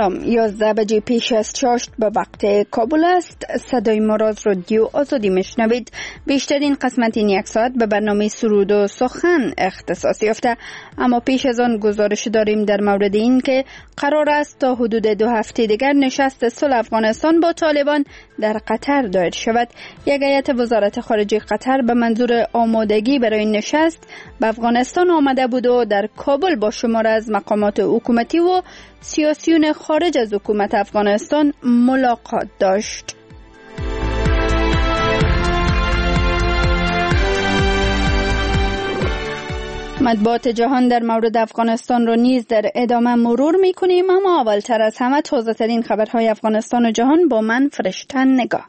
سلام، 11 بجه پیش از چاشت به وقت کابل است. صدای ما را از رادیو آزادی میشنوید. بیشترین قسمت این یک ساعت به برنامه سرود و سخن اختصاص یافته، اما پیش از آن گزارش داریم در مورد این که قرار است تا حدود 2 هفته دیگر نشست صلح افغانستان با طالبان در قطر دایر شود. یک هیئت وزارت خارجه قطر به منظور آمادگی برای نشست به افغانستان آمده بود و در کابل با شمار از مقامات حکومتی و سیاسیون خارج از حکومت افغانستان ملاقات داشت. مطبوعات جهان در مورد افغانستان را نیز در ادامه مرور می‌کنیم، اما اولتر از همه تازه‌ترین خبرهای افغانستان و جهان با من فرشته نگاه.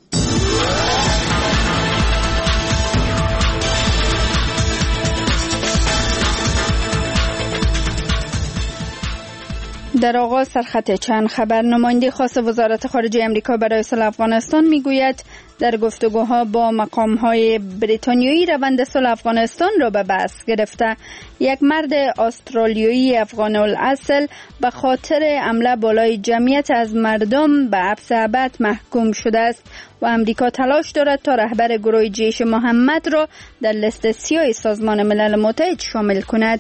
در آغاز سرخط چند خبر. نماینده خاص وزارت خارجه آمریکا برای صلح افغانستان میگوید در گفتگوها با مقام‌های بریتانیایی روند صلح افغانستان را به بحث گرفته. یک مرد استرالیایی افغان الاصل به خاطر حمله بالای جمعیت از مردم به حبس ابد محکوم شده است و آمریکا تلاش دارد تا رهبر گروه جیش محمد را در لیست سیاه سازمان ملل متحد شامل کند.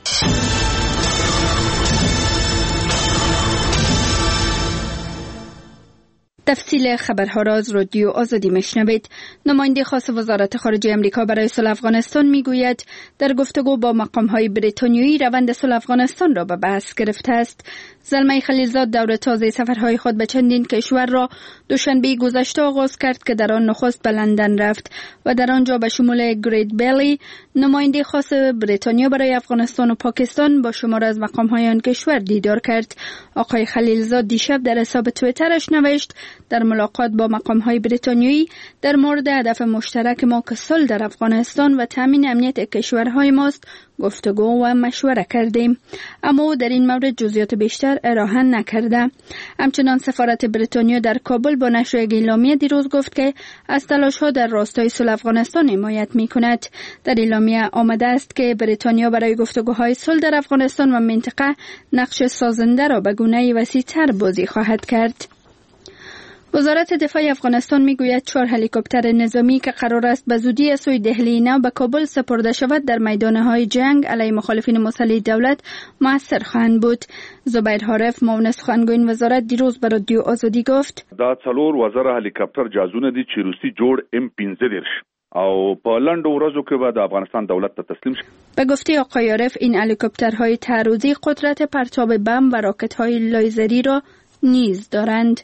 تفصیل خبرها را از رادیو آزادی میشنوید. نماینده خاص وزارت خارجه آمریکا برای صلح افغانستان میگوید در گفتگو با مقام‌های بریتانیایی روند صلح افغانستان را به بحث گرفته است. زلمه خلیلزاد دور تازه سفرهای خود به چندین کشور را دوشنبه گذشته آغاز کرد که در آن نخست به لندن رفت و در آنجا به شمول گریت بیلی نماینده خاص بریتانیا برای افغانستان و پاکستان با شمار از مقام‌های آن کشور دیدار کرد. آقای خلیلزاد دیشب در حساب توییترش نوشت در ملاقات با مقام‌های بریتانیایی در مورد هدف مشترک ما که صلح در افغانستان و تامین امنیت کشورهای ماست گفتگو و مشوره کردیم، اما در این مورد جزئیات بیشتر ارائه نکرده. همچنان سفارت بریتانیا در کابل با نشر یک اعلامیه دیروز گفت که از تلاش‌ها در راستای صلح افغانستان حمایت می‌کند. در اعلامیه آمده است که بریتانیا برای گفتگوهای صلح در افغانستان و منطقه نقش سازنده را به گونه‌ای وسیع‌تر بازی خواهد کرد. وزارت دفاع افغانستان میگوید 4 هلیکوپتر نظامی که قرار است به زودی از سوی دهلی نو به کابل سپرده شود در میدانهای جنگ علیه مخالفین مسلح دولت مؤثر خواهند بود. زبیر حارف معاون سخنگوی وزارت دیروز به رادیو آزادی گفت دا 4 وزره هلیکوپتر جازونه دي چې روسي جوړ M15 او په لاندو ورځو کې به د افغانستان دولت ته تسلیم شي. به گفته آقای عارف این هلیکوپترهای تعرضی قدرت پرتاب بمب و راکت‌های لیزری را نیز دارند.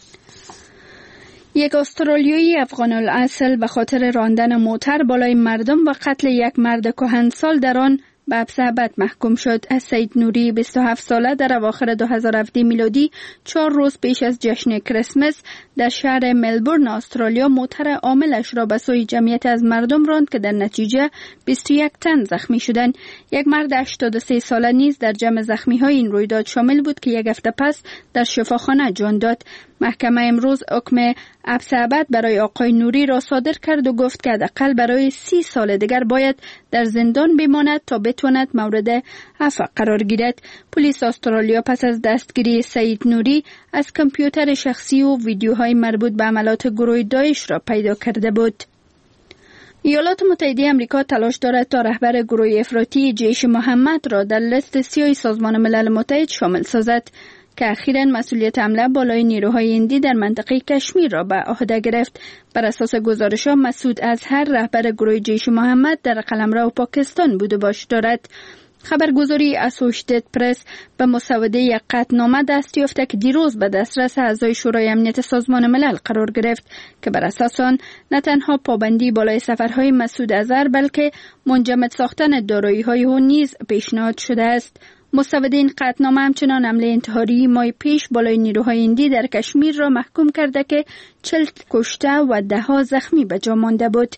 یک استرالیایی افغان الاصل به خاطر راندن موتر بالای مردم و قتل یک مرد کهنسال در آن به حبس ابد محکوم شد. سید نوری 27 ساله در اواخر 2017 میلادی 4 روز پیش از جشن کریسمس در شهر ملبورن استرالیا موتر عاملش را به سوی جمعیت از مردم راند که در نتیجه 21 تن زخمی شدند. یک مرد 83 ساله نیز در جمع زخمی های این رویداد شامل بود که یک هفته پس در شفاخانه جان داد. محکمه امروز حکم حبس ابد برای آقای نوری را صادر کرد و گفت که حداقل برای 30 سال دیگر باید در زندان بماند تا بتواند مورد عفو قرار گیرد. پلیس استرالیا پس از دستگیری سید نوری از کامپیوتر شخصی و ویدیوهای مربوط به عملات گروه داعش را پیدا کرده بود. ایالات متحده آمریکا تلاش دارد تا رهبر گروه افراطی جیش محمد را در لیست سیاه سازمان ملل متحد شامل سازد که اخیراً مسئولیت حمله بالای نیروهای هندی در منطقه کشمیر را به عهده گرفت. بر اساس گزارش‌ها مسعود اظهر رهبر گروه جیش محمد در قلمرو پاکستان بود و باش دارد. خبرگزاری اسوشیتد پرس به مسوده یک قطعنامه دست یافته که دیروز به دسترس اعضای شورای امنیت سازمان ملل قرار گرفت که بر اساس آن نه تنها پابندی بالای سفرهای مسعود اظهر بلکه منجمد ساختن دارایی‌های او نیز پیشنهاد شده است. مسوده این قطعنامه همچنان حمله انتحاری ماه پیش بالای نیروهای هندی در کشمیر را محکوم کرده که 40 کشته و 10 زخمی به جا مانده بود.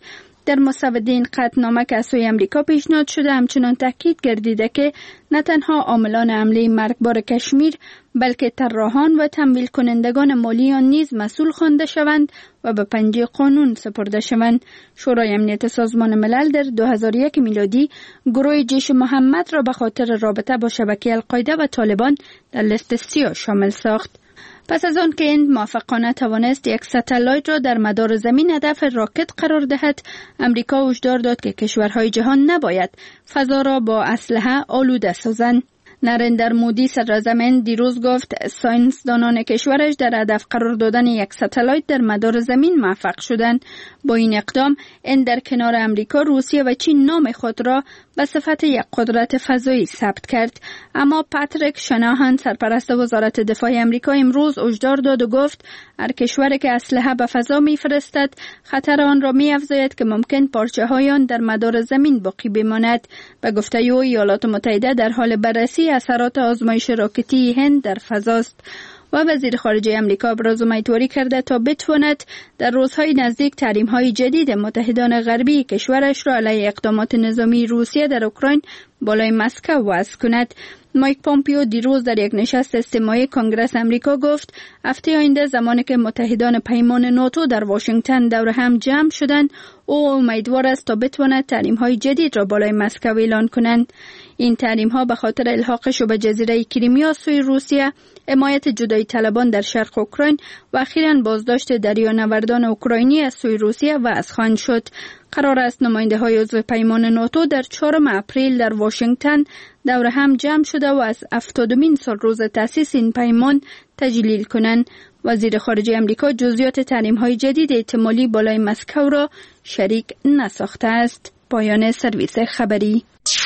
در مسودین قطعنامه که از سوی امریکا پیشنهاد شده همچنان تاکید گردیده که نه تنها عاملان حمله مرگبار کشمیر بلکه طراحان و تمویل کنندگان مالی آن نیز مسئول خوانده شوند و به پنجه قانون سپرده شوند. شورای امنیت سازمان ملل در 2001 میلادی گروه جیش محمد را به خاطر رابطه با شبکه القاعده و طالبان در لیست سیاه شامل ساخت. پس از آن که هند موفقانه توانست یک ستلایت را در مدار زمین هدف راکت قرار دهد، امریکا هشدار داد که کشورهای جهان نباید فضا را با اسلحه آلوده سازند. نریندر مودی صدراعظم دیروز گفت ساینسدانان کشورش در هدف قرار دادن یک ستلایت در مدار زمین موفق شدند. با این اقدام هند در کنار امریکا، روسیه و چین نام خود را به صفت یک قدرت فضایی ثبت کرد. اما پاتریک شناهان سرپرست وزارت دفاع امریکا امروز هشدار داد و گفت هر کشوری که اسلحه به فضا می‌فرستد خطر آن را می‌افزاید که ممکن پارچه‌های آن در مدار زمین باقی بماند. به گفته او ایالات متحده در حال بررسی اثرات آزمایش راکتی هند در فضاست. و وزیر خارجه امریکا ابراز امیدواری کرده تا بتواند در روزهای نزدیک تحریم‌های جدید متحدان غربی کشورش را علیه اقدامات نظامی روسیه در اوکراین بالای مسکو وضع کند. مایک پومپیو دیروز در یک نشست استماعی کنگره امریکا گفت هفته آینده زمانی که متحدان پیمان ناتو در واشنگتن دور هم جمع شدند، او امیدوار است تا بتواند تحریم‌های جدید را بالای مسکو اعلان کنند. این تحریم‌ها به خاطر الحاقش به جزیره کریمیا سوی روسیه، حمایت جدایی طلبان در شرق اوکراین و اخیراً بازداشت دریانوردان اوکراینی از سوی روسیه وضع خواهند شد. قرار است نماینده‌های عضو پیمان ناتو در 4 اپریل در واشنگتن دور هم جمع شده و از 70مین سالروز تأسیس این پیمان تجلیل کنند. وزیر خارجه امریکا جزئیات تحریم‌های جدید احتمالی بالای مسکو را شریک نساخته است. پایان سرویس خبری.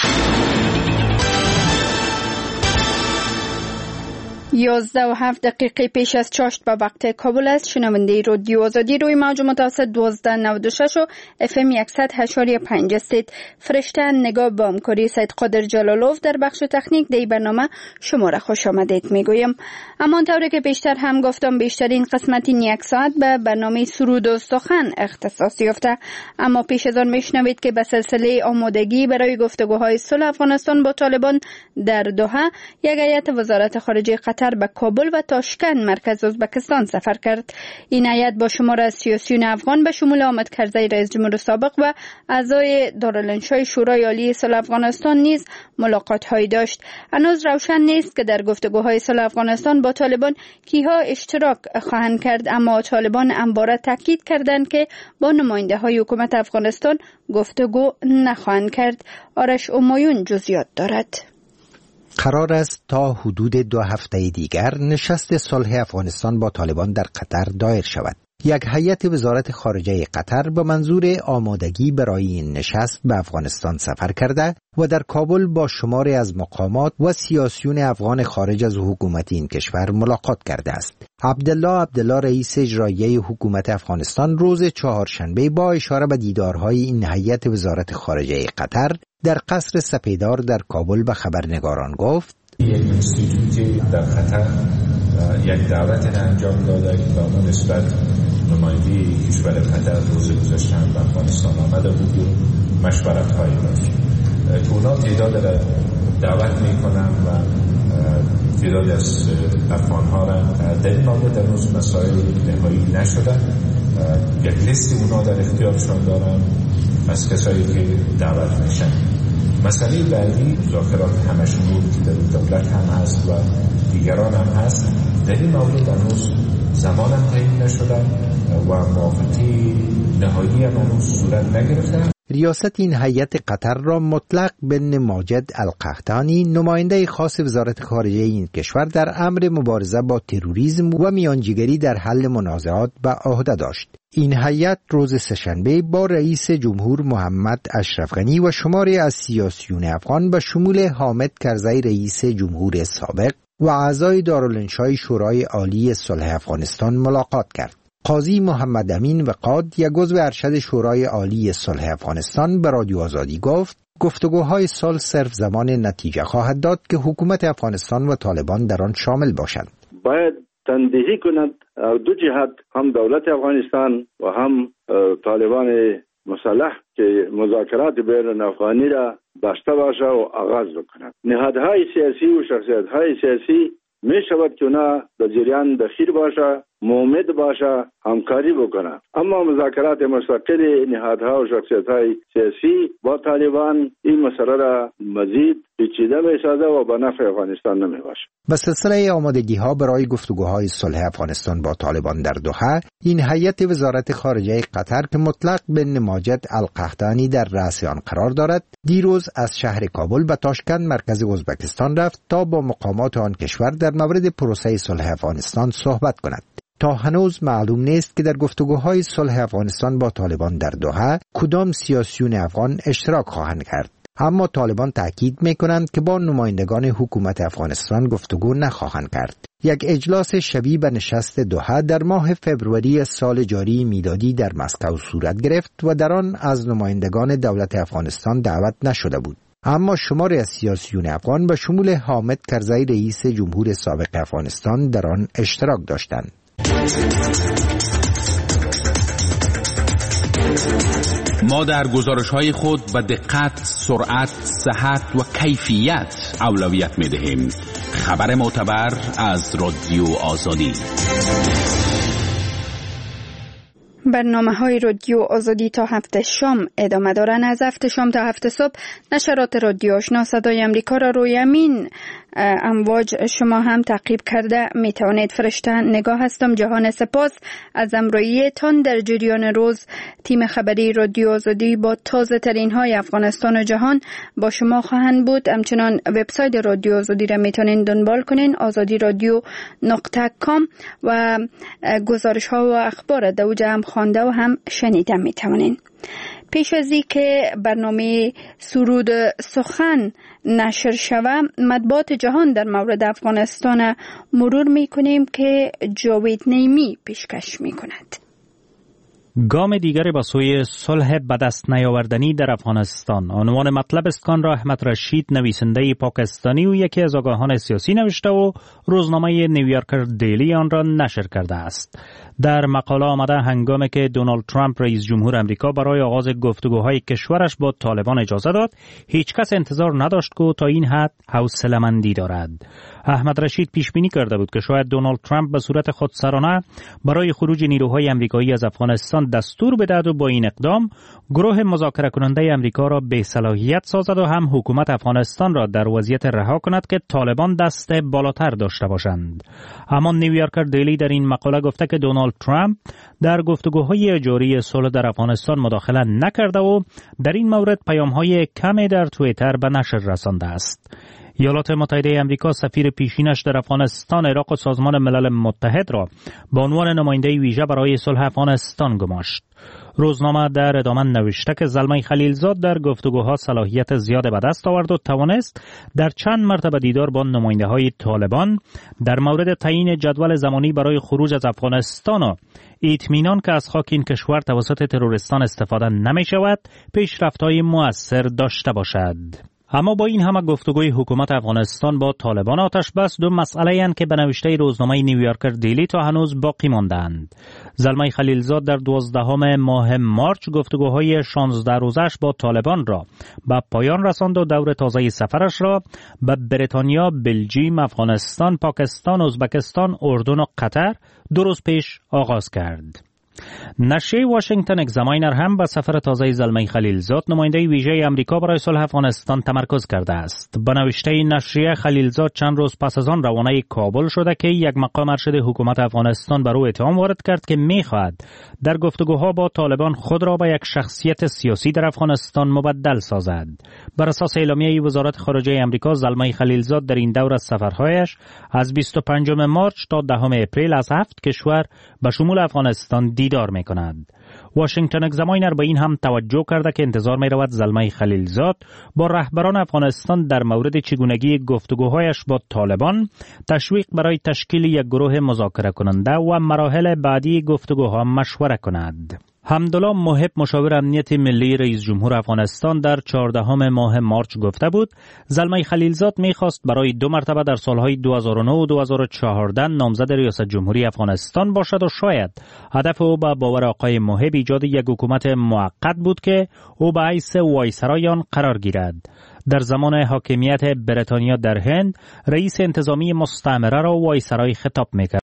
11:07 پیش از چاشت به وقت کابل است. شنونده رادیو آزادی روی موج متوسط 1296 و FM 100.5 هستید. فرشته نگاه با همکاری سید قادر جلالوف در بخش تکنیک دی برنامه شما را خوش آمدید میگویم. همانطوری که بیشتر هم گفتم بیشترین قسمت این یک ساعت به برنامه سرود و سخن اختصاص یافته. اما پیش از آن میشنوید که به سلسله آمادگی برای گفتگوهای صلح افغانستان با طالبان در دوحه، یک هیئت وزارت خارجه قطر به کابل و تاشکند مرکز ازبکستان سفر کرد. این هیئت با شمار از سیاسیون افغان به شمول حامد کرزی رئیس جمهور سابق و اعضای دارالانشای شورای عالی صلح افغانستان نیز ملاقات‌هایی داشت. هنوز روشن نیست که در گفتگوهای صلح افغانستان با طالبان کیها اشتراک خواهند کرد، اما طالبان همواره تاکید کردند که با نماینده‌های حکومت افغانستان گفتگو نخواهند کرد. آرش امایون جزئیات دارد. قرار است تا حدود 2 هفته دیگر نشست صلح افغانستان با طالبان در قطر دایر شود. یک هیئت وزارت خارجه قطر به منظور آمادگی برای این نشست به افغانستان سفر کرده و در کابل با شماری از مقامات و سیاسیون افغان خارج از حکومت این کشور ملاقات کرده است. عبدالله رئیس اجرایی حکومت افغانستان روز چهارشنبه با اشاره به دیدارهای این هیئت وزارت خارجه قطر در قصر سپیدار در کابل به خبرنگاران گفت: یک اینستیتوتی در قطر یک دعوت انجام داده که با نسبت نمایندگی کشور قطر روز گذشته به افغانستان آمده بود و مشورت هایی داشت که اونا تعداد را دعوت میکنن و تعداد از افغان ها را در این مورد در روز مسائل نهایی نشده. یک لیستی اونا در اختیارشان دارن از کسایی که دعوت میشن. مسئله بعدی مذاکرات همشمول که در دولت هم هست و دیگران هم هست، در این مورد هنوز زمان هم تعیین نشده و موافقتی نهایی هم هنوز صورت نگرفته. ریاست این هیئت قطر را مطلق بن ماجد القحطانی، نماینده خاص وزارت خارجه این کشور در امر مبارزه با تروریسم و میانجیگری در حل منازعات به عهده داشت. این هیئت روز سه‌شنبه با رئیس جمهور محمد اشرف غنی و شماری از سیاسیون افغان به شمول حامد کرزی رئیس جمهور سابق و اعضای دارالانشای شورای عالی صلح افغانستان ملاقات کرد. قاضی محمد امین وقاد، یک عضو ارشد شورای عالی صلح افغانستان، به رادیو آزادی گفت گفتگوهای صلح صرف زمان نتیجه خواهد داد که حکومت افغانستان و طالبان در آن شامل باشند. باید تندهی کند دو جهت، هم دولت افغانستان و هم طالبان مسلح که مذاکرات بین الافغانی را بسته باشه و آغاز بکنند. نهادهای سیاسی و شخصیت‌های سیاسی می شود که اونا در جریان دخیل باشه، مومد باشه، همکاری بکنه. اما مذاکرات مستقل نهادها و شخصیت‌های سیاسی با طالبان این مسئله را مزید پیچیده می‌سازد و به نفع افغانستان نمی‌باشد. به سلسله آمادگی‌ها برای گفتگوهای صلح افغانستان با طالبان در دوحه، این هیئت وزارت خارجه قطر که مطلق بن ماجد القحطانی در رأس آن قرار دارد، دیروز از شهر کابل به تاشکند مرکز ازبکستان رفت تا با مقامات آن کشور در مورد پروسه صلح افغانستان صحبت کند. تا هنوز معلوم نیست که در گفتگوهای صلح افغانستان با طالبان در دوحه کدام سیاسیون افغان اشتراک خواهند کرد. اما طالبان تاکید می‌کنند که با نمایندگان حکومت افغانستان گفتگو نخواهند کرد. یک اجلاس شبیه به نشست دوحه در ماه فوریه سال جاری میلادی در مسکو صورت گرفت و در آن از نمایندگان دولت افغانستان دعوت نشده بود. اما شماری از سیاسیون افغان به شمول حامد کرزی رئیس جمهور سابق افغانستان در آن اشتراک داشتند. ما در گزارش‌های خود به دقت، سرعت، صحت و کیفیت اولویت می‌دهیم. خبر معتبر از رادیو آزادی. برنامه‌های رادیو آزادی تا هفت شام ادامه دارند. از هفت شام تا هفت صبح نشرات رادیو آشنا صدای امریکا را روی امین امواج شما هم تعقیب کرده می توانید. فرشته نگاه هستم. جهان سپاس از همراهیتان در جریان روز. تیم خبری رادیو آزادی با تازه ترین های افغانستان و جهان با شما خواهند بود. همچنان وبسایت رادیو آزادی را می توانید دنبال کنین، azadiradyo.com، و گزارش ها و اخبار دوجه هم خوانده و هم شنیده می توانید. پیش از این که برنامه سرود سخن نشر شود، مطبوعات جهان در مورد افغانستان مرور می کنیم که جاوید نیمی پیشکش می کند. گام دیگری به سوی صلح به دست نیاوردنی در افغانستان. عنوان مطلب استکان را احمد رشید، نویسنده پاکستانی و یکی از آگاهان سیاسی نوشته و روزنامه نیویورکر دیلی آن را نشر کرده است. در مقاله آمده هنگامی که دونالد ترامپ رئیس جمهور امریکا برای آغاز گفتگوهای کشورش با طالبان اجازه داد، هیچ کس انتظار نداشت که تا این حد حوصله‌مندی دارد. احمد رشید پیش بینی کرده بود که شاید دونالد ترامپ به صورت خودسرانه برای خروج نیروهای امریکایی از افغانستان دستور بدهد و با این اقدام گروه مذاکره کننده امریکا را بی‌صلاحیت سازد و هم حکومت افغانستان را در وضعیت رها کند که طالبان دست بالاتر داشته باشند. اما نیویورکر دیلی در این مقاله گفته که دونالد ترامپ در گفتگوهای جاری صلح در افغانستان مداخله نکرده و در این مورد پیام‌های کمی در توییتر به نشر رسانده است. ایالات متحده امریکا سفیر پیشینش در افغانستان، عراق و سازمان ملل متحد را به عنوان نماینده ویژه برای صلح افغانستان گماشت. روزنامه در ادامه نوشته که زلمه خلیلزاد در گفتگوها صلاحیت زیاد به دست آورد و توانست در چند مرتبه دیدار با نماینده‌های طالبان در مورد تعیین جدول زمانی برای خروج از افغانستان و اطمینان که از خاک این کشور توسط تروریستان استفاده نمی شود پیشرفت‌های مؤثر داشته باشد. اما با این همه گفتگوی حکومت افغانستان با طالبان آتش بس، دو مسئله اند که به نوشته روزنامه نیویورکر دیلی تا هنوز باقی ماندند. زلمه خلیلزاد در 12 ماه مارچ گفتگوهای 16 روزش با طالبان را به پایان رساند و دور تازه سفرش را به بریتانیا، بلژیم، افغانستان، پاکستان، ازبکستان، اردن و قطر 2 روز پیش آغاز کرد. نشریه واشنگتن اگزاماینر هم به سفر تازه زلمه خلیلزاد، نماینده ویژه امریکا برای صلح افغانستان، تمرکز کرده است. به نوشته نشریه خلیلزاد چند روز پس از آن روانه کابل شده که یک مقام ارشد حکومت افغانستان بر او اتهام وارد کرد که می‌خواهد در گفتگوها با طالبان خود را به یک شخصیت سیاسی در افغانستان مبدل سازد. بر اساس اعلامیه وزارت خارجه امریکا، زلمه خلیلزاد در این دور از سفرهایش از 25 مارچ تا 10 اپریل از 7 کشور به شمول افغانستان دیدار می‌کند. واشنگتن اگزاماینر به این هم توجه کرده که انتظار می‌رود زلمه خلیلزاد با رهبران افغانستان در مورد چگونگی گفتگوهایش با طالبان، تشویق برای تشکیل یک گروه مذاکره کننده و مراحل بعدی گفتگوها مشوره کند. حمدالله محب مشاور امنیت ملی رئیس جمهور افغانستان در 14 ماه مارچ گفته بود زلمه خلیلزاد می‌خواست برای 2 مرتبه در سالهای 2009 و 2014 نامزد ریاست جمهوری افغانستان باشد و شاید هدف او به باور آقای محب ایجاد یک حکومت موقت بود که او به حیث وایسرای آن قرار گیرد. در زمان حاکمیت بریتانیا در هند رئیس انتظامی مستعمره را وایسرای خطاب می‌کرد.